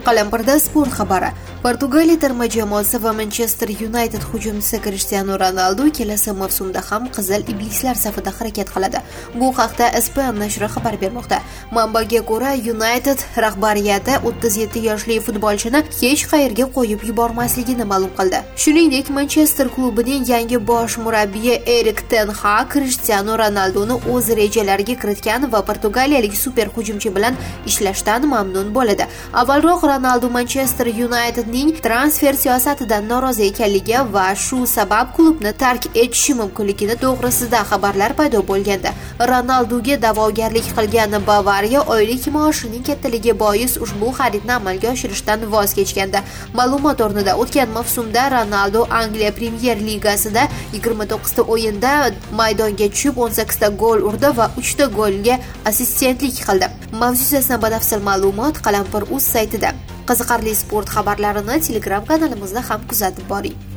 Qalampirda sport xabari. Portugaliya terma jamoasi va Manchester United hujumchisi Cristiano Ronaldo kelasi mavsumda ham Qizil iblislar safida harakat qiladi. Bu haqda ESPN nashri xabar bermoqda. Manbaga ko'ra, United rahbariyati 37 yoshli futbolchini hech qayerga qo'yib yubormasligini ma'lum qildi. Shuningdek, Manchester klubining yangi bosh murabbiyi Erik ten Hag Cristiano Ronaldoni o'z rejalariga kiritgan va portugaliyalik super hujumchi bilan ishlashdan mamnun bo'ladi. Avvalroq Ronaldo Manchester Unitedning transfer siyosatidan norozi ekanligi va shu sabab klubni tark etishi mumkinligi to'g'risida xabarlar paydo bo'lganda, Ronaldoga da'vogarlik qilgan Bavariya oylik maoshining kattaligi bois ushbu xaridni amalga oshirishdan voz kechgandi. Ma'lumot o'rnida o'tgan mavsumda Ronaldo Angliya Premyer Ligasida 29 ta o'yinda maydonga tushib 18 ta gol urdi va 3 ta golga assistentlik qildi. Mavzu yuzasidan batafsil ma'lumot Qalampir.uz saytida. Qiziqarli sport xabarlarini Telegram kanalimizda ham kuzatib boring.